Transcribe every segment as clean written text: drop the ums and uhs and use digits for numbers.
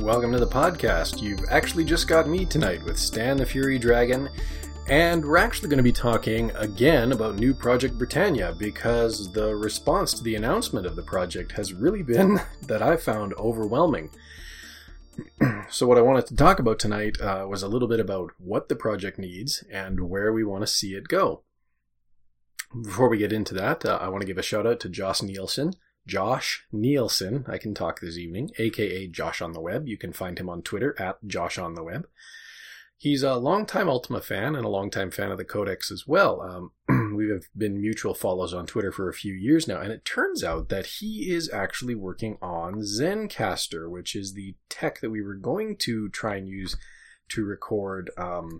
welcome to the podcast. You've actually just got me tonight with Stan the Fury Dragon, and we're actually going to be talking again about New Project Britannia because the response to the announcement of the project has really been, that I found, overwhelming. So what I wanted to talk about tonight was a little bit about what the project needs and where we want to see it go. Before we get into that, I want to give a shout out to Josh Nielsen, I can talk this evening, aka Josh on the Web. You can find him on Twitter at Josh on the Web. He's a longtime Ultima fan and a longtime fan of the Codex as well. We have been mutual follows on Twitter for a few years now, and it turns out that he is actually working on Zencastr, which is the tech that we were going to try and use to record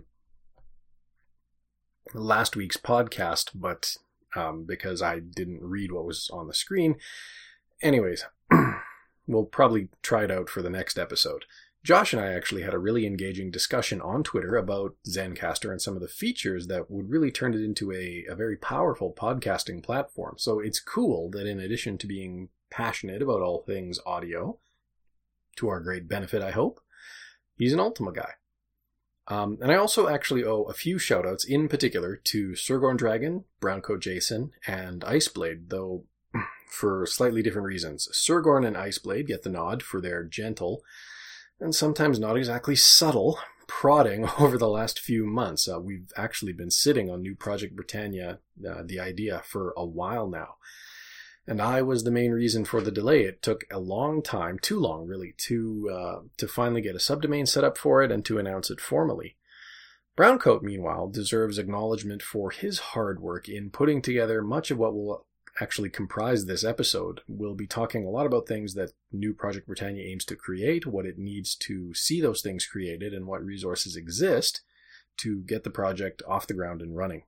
last week's podcast, but because I didn't read what was on the screen. Anyways, we'll probably try it out for the next episode. Josh and I actually had a really engaging discussion on Twitter about Zencastr and some of the features that would really turn it into a very powerful podcasting platform. So it's cool that in addition to being passionate about all things audio, to our great benefit, I hope, he's an Ultima guy. And I also actually owe a few shoutouts in particular to Surgorn Dragon, Browncoat Jason, and Iceblade, though for slightly different reasons. Surgorn and Iceblade get the nod for their gentle, and sometimes not exactly subtle, prodding over the last few months. We've actually been sitting on New Project Britannia, the idea, for a while now. And I was the main reason for the delay. It took a long time, too long really, to finally get a subdomain set up for it and to announce it formally. Browncoat, meanwhile, deserves acknowledgement for his hard work in putting together much of what will actually comprise this episode. We'll be talking a lot about things that New Project Britannia aims to create, what it needs to see those things created, and what resources exist to get the project off the ground and running.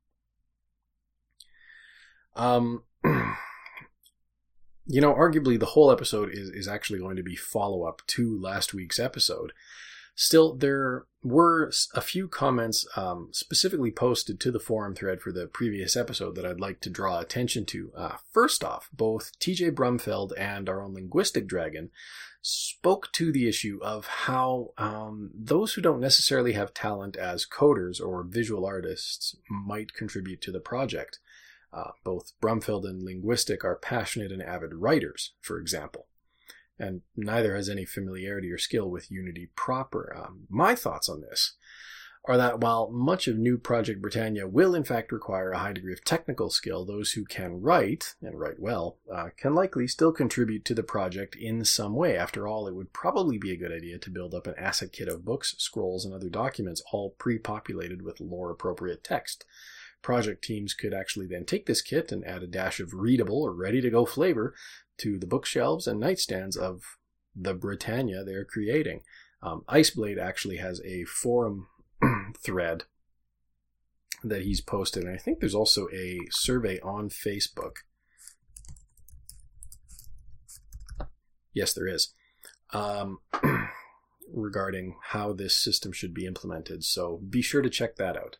You know, arguably the whole episode is actually going to be follow-up to last week's episode. Still, there were a few comments specifically posted to the forum thread for the previous episode that I'd like to draw attention to. First off, both TJ Brumfeld and our own Linguistic Dragon spoke to the issue of how those who don't necessarily have talent as coders or visual artists might contribute to the project. Both Brumfeld and Linguistic are passionate and avid writers, for example, and neither has any familiarity or skill with Unity proper. My thoughts on this are that while much of New Project Britannia will in fact require a high degree of technical skill, those who can write, and write well, can likely still contribute to the project in some way. After all, it would probably be a good idea to build up an asset kit of books, scrolls, and other documents all pre-populated with lore-appropriate text. Project teams could actually then take this kit and add a dash of readable or ready-to-go flavor to the bookshelves and nightstands of the Britannia they're creating. Iceblade actually has a forum thread that he's posted, and I think there's also a survey on Facebook. Yes, there is. Regarding how this system should be implemented, so be sure to check that out.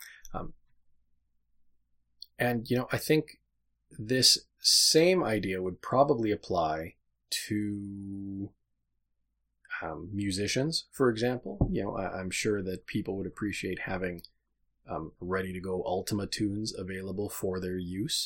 And, you know, I think this same idea would probably apply to musicians, for example. You know, I'm sure that people would appreciate having ready-to-go Ultima tunes available for their use.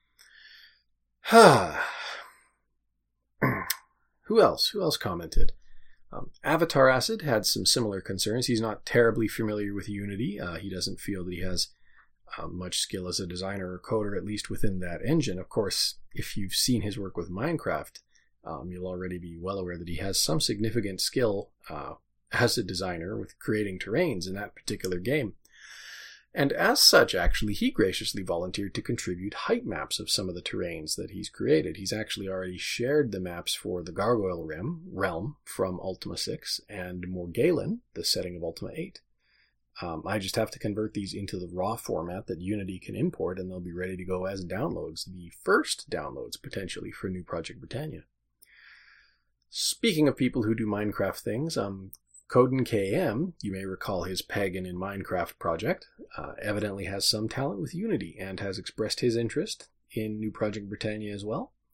Who else commented? Avatar Acid had some similar concerns. He's not terribly familiar with Unity. He doesn't feel that he has much skill as a designer or coder, at least within that engine. Of course, if you've seen his work with Minecraft, you'll already be well aware that he has some significant skill as a designer with creating terrains in that particular game. And as such, actually, he graciously volunteered to contribute height maps of some of the terrains that he's created. He's actually already shared the maps for the Gargoyle Realm from Ultima 6 and Morgalen, the setting of Ultima 8. I just have to convert these into the raw format that Unity can import, and they'll be ready to go as downloads, the first downloads potentially for New Project Britannia. Speaking of people who do Minecraft things, Coden KM, you may recall his Pagan in Minecraft project, evidently has some talent with Unity and has expressed his interest in New Project Britannia as well.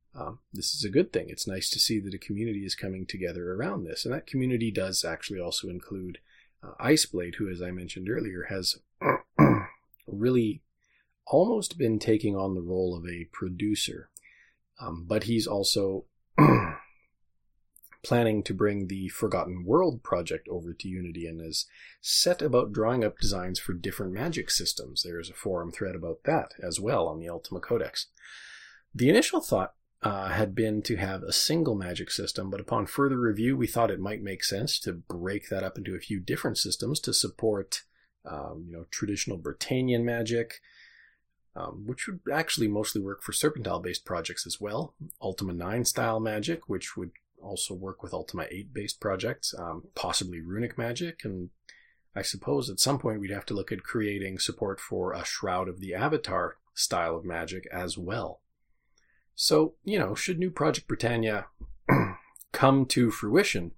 This is a good thing. It's nice to see that a community is coming together around this. And that community does actually also include Iceblade, who, as I mentioned earlier, has really almost been taking on the role of a producer. But he's also planning to bring the Forgotten World project over to Unity and is set about drawing up designs for different magic systems. There's a forum thread about that as well on the Ultima Codex. The initial thought had been to have a single magic system, but upon further review, we thought it might make sense to break that up into a few different systems to support, traditional Britannian magic, which would actually mostly work for Serpentile-based projects as well. Ultima 9 style magic, which would also work with Ultima 8 based projects, possibly runic magic, and I suppose at some point we'd have to look at creating support for a Shroud of the Avatar style of magic as well. So, should New Project Britannia come to fruition,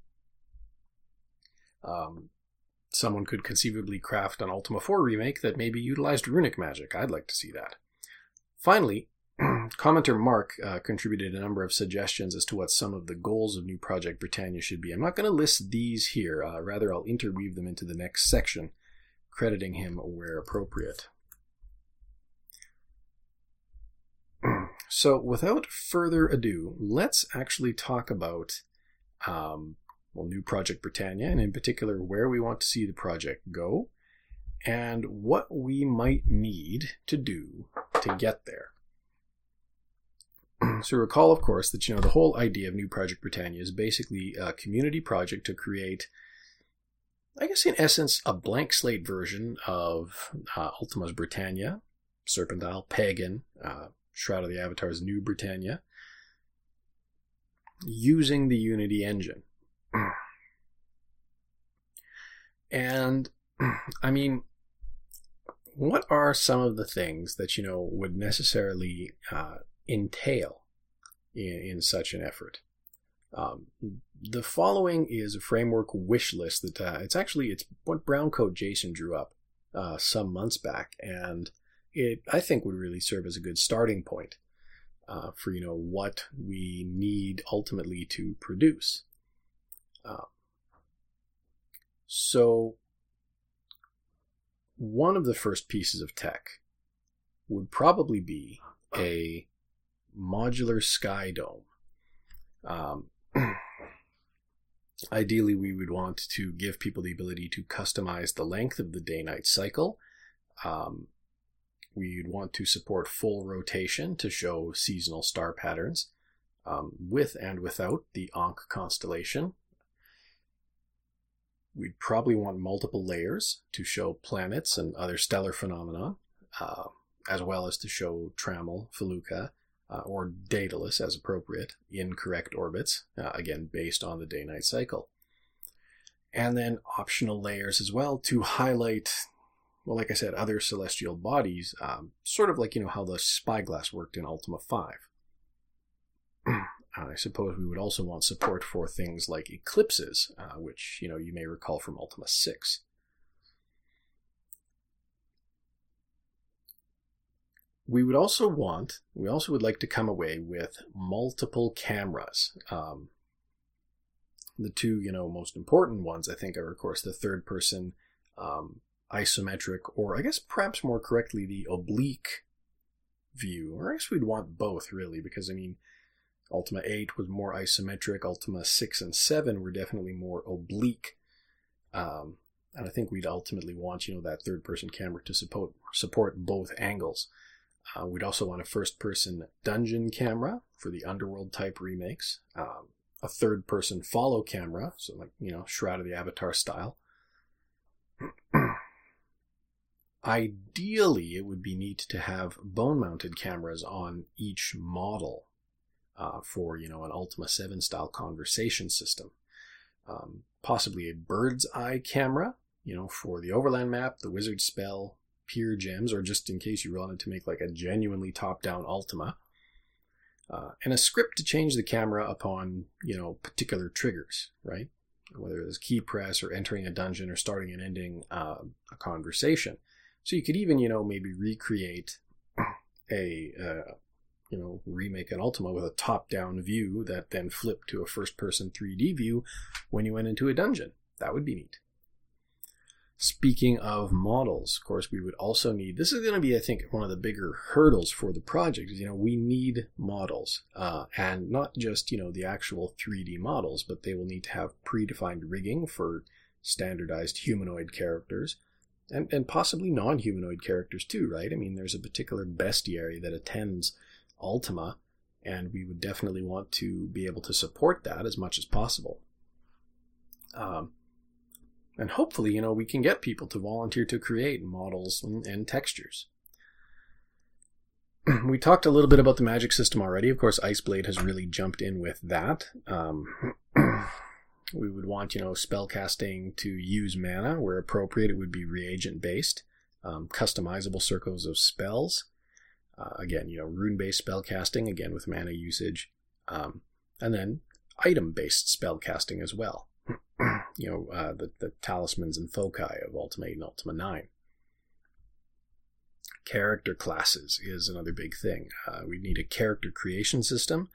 someone could conceivably craft an Ultima 4 remake that maybe utilized runic magic. I'd like to see that. Finally, commenter Mark contributed a number of suggestions as to what some of the goals of New Project Britannia should be. I'm not going to list these here. Rather, I'll interweave them into the next section, crediting him where appropriate. So, without further ado, let's actually talk about New Project Britannia, and in particular where we want to see the project go, and what we might need to do to get there. So recall, of course, that the whole idea of New Project Britannia is basically a community project to create, I guess in essence, a blank slate version of Ultima's Britannia, Serpentile, Pagan, Shroud of the Avatar's New Britannia, using the Unity engine. And, what are some of the things that, would necessarily entail in such an effort? The following is a framework wish list that it's what Browncoat Jason drew up some months back, and it, I think, would really serve as a good starting point for what we need ultimately to produce. So one of the first pieces of tech would probably be a modular sky dome. Ideally, we would want to give people the ability to customize the length of the day-night cycle. We'd want to support full rotation to show seasonal star patterns, with and without the Ankh constellation. We'd probably want multiple layers to show planets and other stellar phenomena, as well as to show Trammel, Felucca, or Daedalus as appropriate in correct orbits, again based on the day-night cycle. And then optional layers as well to highlight, well, like I said, other celestial bodies, sort of like, how the spyglass worked in Ultima 5. I suppose we would also want support for things like eclipses, which, you may recall from Ultima 6. We also would like to come away with multiple cameras. The two, most important ones, I think, are, of course, the third-person isometric, or I guess perhaps more correctly, the oblique view. Or I guess we'd want both, really, because, Ultima 8 was more isometric. Ultima 6 and 7 were definitely more oblique. And I think we'd ultimately want, that third-person camera to support both angles. We'd also want a first-person dungeon camera for the Underworld-type remakes. A third-person follow camera, so like, Shroud of the Avatar style. Ideally, it would be neat to have bone-mounted cameras on each model. For, an Ultima 7 style conversation system. Possibly a bird's eye camera, for the overland map, the wizard spell, peer gems, or just in case you wanted to make like a genuinely top-down Ultima. And a script to change the camera upon, particular triggers, right? Whether it's key press or entering a dungeon or starting and ending a conversation. So you could even, maybe recreate a remake an Ultima with a top-down view that then flipped to a first-person 3D view when you went into a dungeon. That would be neat. Speaking of models, of course, we would also need, this is going to be, I think, one of the bigger hurdles for the project, is, we need models, and not just, the actual 3D models, but they will need to have predefined rigging for standardized humanoid characters, and possibly non-humanoid characters too, right? I mean, there's a particular bestiary that attends Ultima, and we would definitely want to be able to support that as much as possible. And hopefully, we can get people to volunteer to create models and textures. We talked a little bit about the magic system already. Of course, Iceblade has really jumped in with that. We would want, spellcasting to use mana. Where appropriate, it would be reagent-based. Customizable circles of spells. Again, rune-based spellcasting, again with mana usage. And then item-based spellcasting as well. The talismans and foci of Ultima 8 and Ultima 9. Character classes is another big thing. We need a character creation system,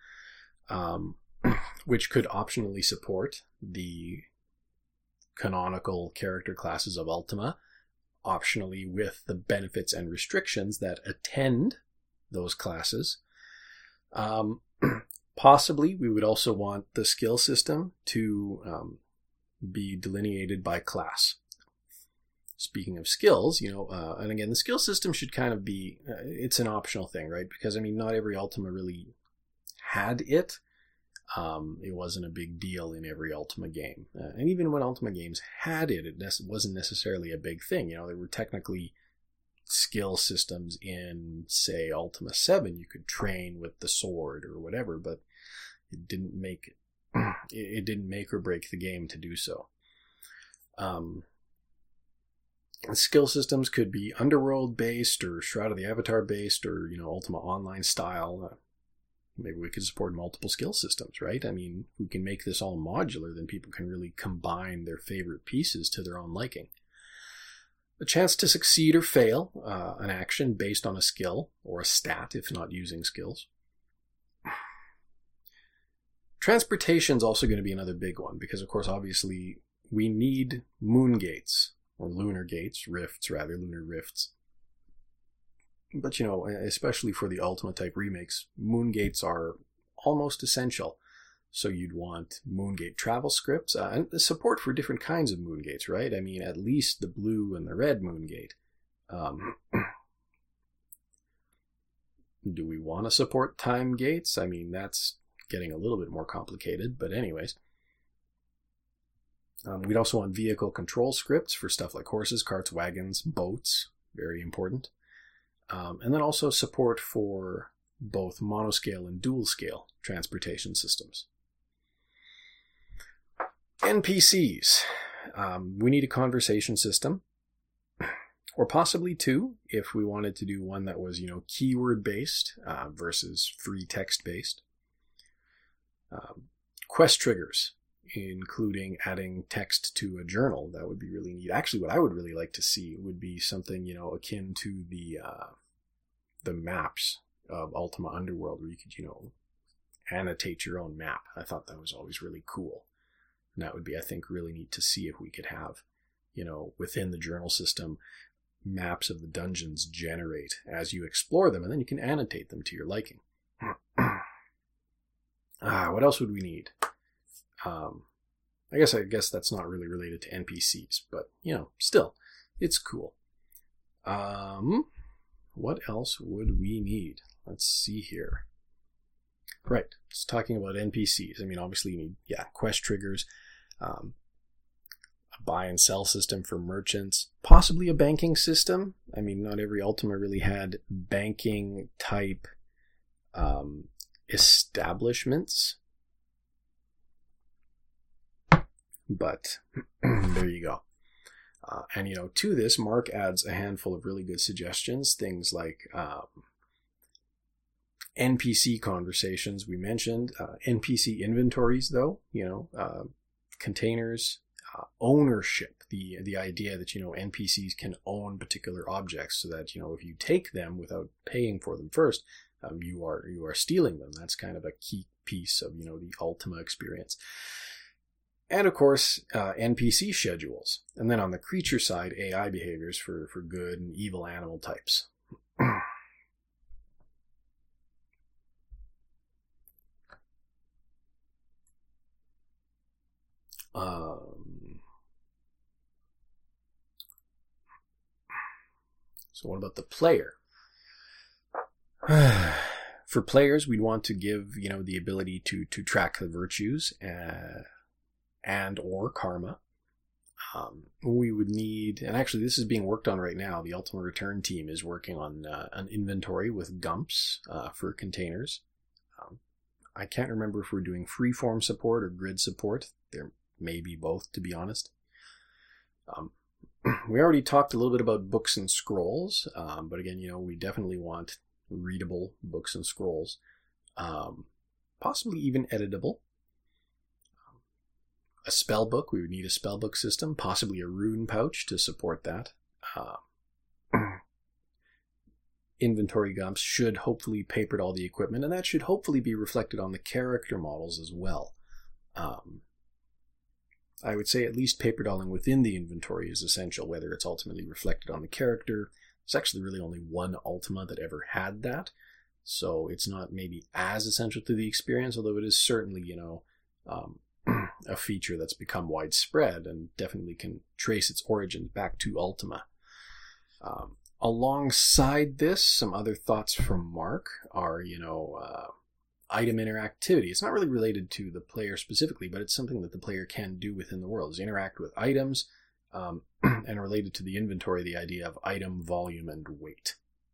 which could optionally support the canonical character classes of Ultima, optionally with the benefits and restrictions that attend those classes. Possibly, we would also want the skill system to be delineated by class. Speaking of skills, and again, the skill system should kind of be, it's an optional thing, right? Because, not every Ultima really had it. It wasn't a big deal in every Ultima game. And even when Ultima games had it, wasn't necessarily a big thing. There were technically skill systems in, say, Ultima 7. You could train with the sword or whatever, but it didn't make or break the game to do so. Skill systems could be Underworld based or Shroud of the Avatar based or, Ultima Online style. Maybe we could support multiple skill systems, right? If we can make this all modular, then people can really combine their favorite pieces to their own liking. A chance to succeed or fail an action based on a skill or a stat if not using skills. Transportation is also going to be another big one because, of course, obviously we need moon gates or lunar gates, lunar rifts. But, especially for the Ultima type remakes, moon gates are almost essential. So you'd want moon gate travel scripts and the support for different kinds of moon gates, right? At least the blue and the red moon gate. Do we want to support time gates? That's getting a little bit more complicated, but anyways. We'd also want vehicle control scripts for stuff like horses, carts, wagons, boats. Very important. And then also support for both monoscale and dual scale transportation systems. NPCs. We need a conversation system, or possibly two, if we wanted to do one that was, keyword based versus free text based. Quest triggers, including adding text to a journal. That would be really neat. Actually, what I would really like to see would be something, akin to the maps of Ultima Underworld, where you could, annotate your own map. I thought that was always really cool. And that would be, I think, really neat to see if we could have, within the journal system, maps of the dungeons generate as you explore them, and then you can annotate them to your liking. What else would we need? I guess that's not really related to NPCs, but, still, it's cool. What else would we need? Let's see here. Right, it's talking about NPCs. Obviously you need, quest triggers, a buy and sell system for merchants, possibly a banking system. Not every Ultima really had banking type establishments. But there you go. And to this, Mark adds a handful of really good suggestions. Things like NPC conversations we mentioned, NPC inventories, though, containers, ownership, the idea that, NPCs can own particular objects so that, if you take them without paying for them first, you are stealing them. That's kind of a key piece of, the Ultima experience. And of course, NPC schedules. And then on the creature side, AI behaviors for good and evil animal types. So what about the player? For players, we'd want to give, the ability to track the virtues and or karma. We would need, and actually this is being worked on right now. The Ultima Return team is working on an inventory with gumps for containers. I can't remember if we're doing freeform support or grid support. There may be both, to be honest. We already talked a little bit about books and scrolls, but again, we definitely want readable books and scrolls, possibly even editable. A spell book, we would need a spell book system, possibly a rune pouch to support that. Inventory gumps should hopefully papered all the equipment, and that should hopefully be reflected on the character models as well. I would say at least paperdolling within the inventory is essential, whether it's ultimately reflected on the character. There's actually really only one Ultima that ever had that, so it's not maybe as essential to the experience, although it is certainly, a feature that's become widespread and definitely can trace its origins back to Ultima. Alongside this, some other thoughts from Mark are, item interactivity. It's not really related to the player specifically, but it's something that the player can do within the world, is interact with items, and related to the inventory, the idea of item, volume, and weight.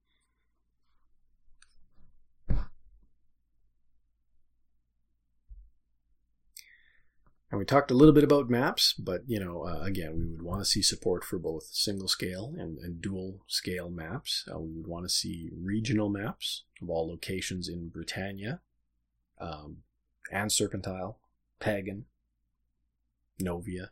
And we talked a little bit about maps, but, again, we would want to see support for both single scale and dual scale maps. We would want to see regional maps of all locations in Britannia, and Serpentile, Pagan, Novia.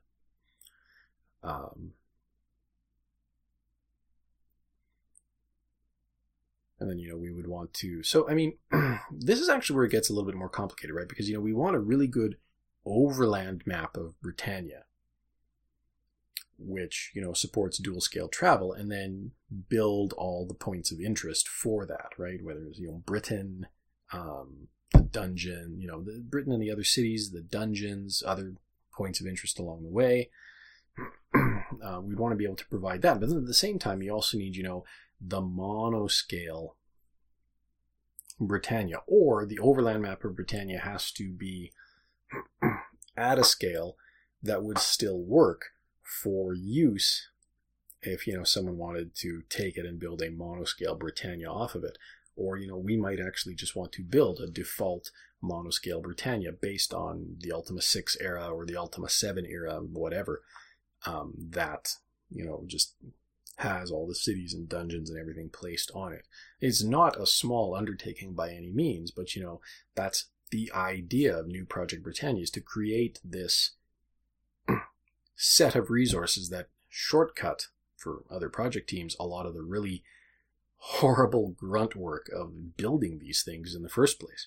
And then, we would want to... So, this is actually where it gets a little bit more complicated, right? Because, we want a really good overland map of Britannia, which, supports dual scale travel, and then build all the points of interest for that, right? Whether it's, Britain, the dungeon, Britain and the other cities, the dungeons, other points of interest along the way. We'd want to be able to provide that. But then at the same time, you also need, the monoscale Britannia, or the overland map of Britannia has to be at a scale that would still work for use if, someone wanted to take it and build a monoscale Britannia off of it. Or, we might actually just want to build a default monoscale Britannia based on the Ultima 6 era or the Ultima 7 era, whatever, that, just has all the cities and dungeons and everything placed on it. It's not a small undertaking by any means, but, that's the idea of New Project Britannia, is to create this set of resources that shortcut for other project teams a lot of the really horrible grunt work of building these things in the first place.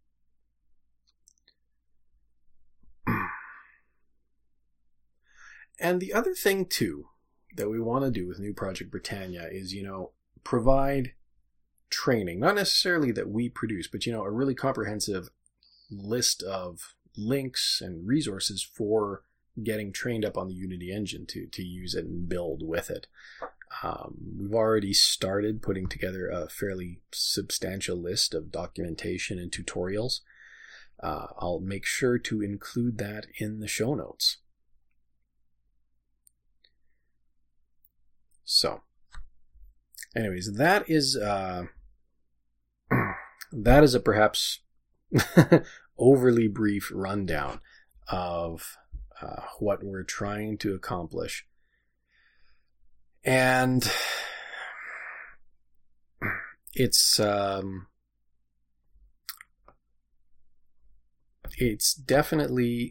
And the other thing, too, that we want to do with New Project Britannia is, provide training. Not necessarily that we produce, but, a really comprehensive list of links and resources for getting trained up on the Unity engine to use it and build with it. We've already started putting together a fairly substantial list of documentation and tutorials. I'll make sure to include that in the show notes. So, anyways, that is a perhaps overly brief rundown of what we're trying to accomplish. And it's definitely,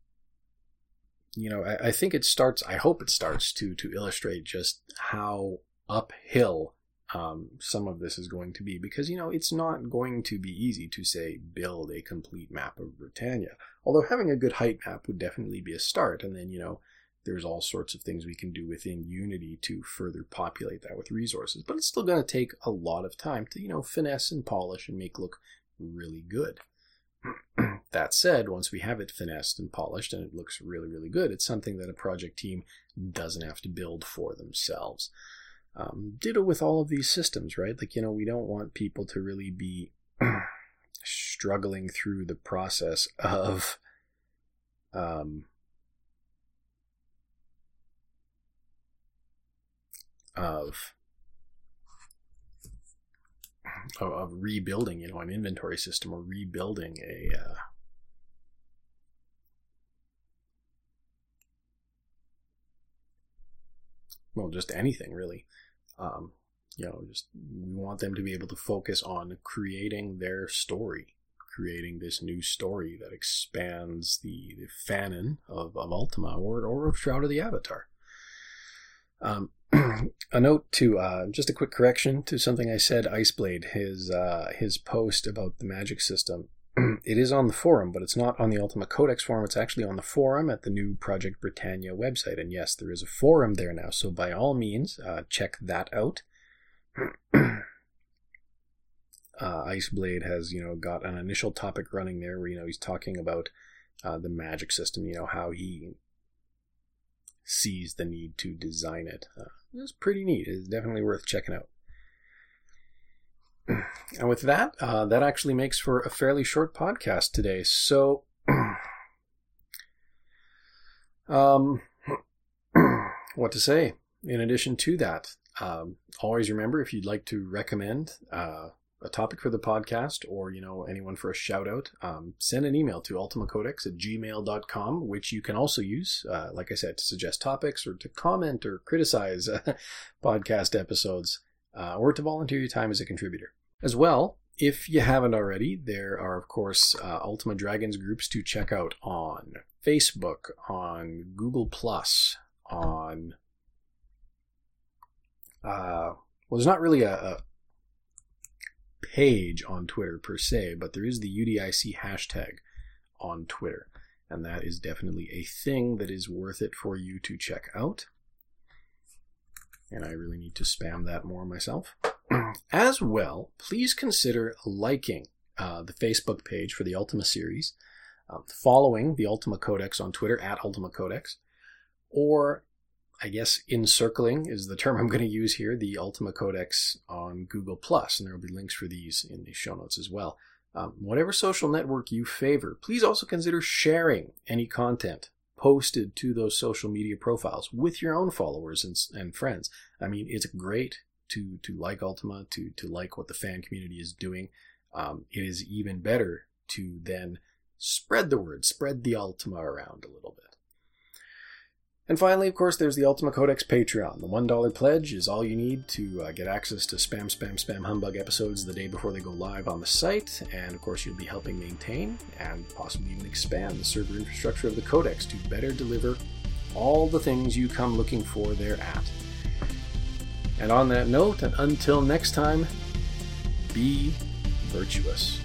I think it starts, I hope it starts to illustrate just how uphill some of this is going to be, because, it's not going to be easy to, say, build a complete map of Britannia. Although having a good height map would definitely be a start, and then, there's all sorts of things we can do within Unity to further populate that with resources. But it's still going to take a lot of time to, finesse and polish and make look really good. That said, once we have it finessed and polished and it looks really, really good, it's something that a project team doesn't have to build for themselves. Ditto with all of these systems, right? Like, we don't want people to really be struggling through the process of rebuilding, an inventory system, or rebuilding just anything really. Just we want them to be able to focus on creating their story, creating this new story that expands the fanon of Ultima or of Shroud of the Avatar. A note to, just a quick correction to something I said. Iceblade, his post about the magic system, it is on the forum, but it's not on the Ultima Codex forum. It's actually on the forum at the new Project Britannia website. And yes, there is a forum there now. So by all means, check that out. Iceblade has, got an initial topic running there where, he's talking about the magic system, how he sees the need to design it. It's pretty neat. It's definitely worth checking out. And with that, that actually makes for a fairly short podcast today. So, what to say? In addition to that, always remember, if you'd like to recommend a topic for the podcast, or anyone for a shout out, send an email to ultimacodex@gmail.com, which you can also use, like I said, to suggest topics or to comment or criticize podcast episodes, or to volunteer your time as a contributor. As well, if you haven't already, there are, of course, Ultima Dragons groups to check out on Facebook, on Google+, on... there's not really a page on Twitter per se, but there is the UDIC hashtag on Twitter, and that is definitely a thing that is worth it for you to check out. And I really need to spam that more myself. As well, please consider liking the Facebook page for the Ultima series, following the Ultima Codex on Twitter @UltimaCodex, or I guess encircling is the term I'm going to use here, the Ultima Codex on Google+, and there will be links for these in the show notes as well. Whatever social network you favor, please also consider sharing any content posted to those social media profiles with your own followers and friends. I mean, it's great to like Ultima, to like what the fan community is doing. It is even better to then spread the word, spread the Ultima around a little bit. And finally, of course, there's the Ultima Codex Patreon. The $1 pledge is all you need to get access to spam humbug episodes the day before they go live on the site. And of course, you'll be helping maintain and possibly even expand the server infrastructure of the Codex to better deliver all the things you come looking for thereat. And on that note, and until next time, be virtuous.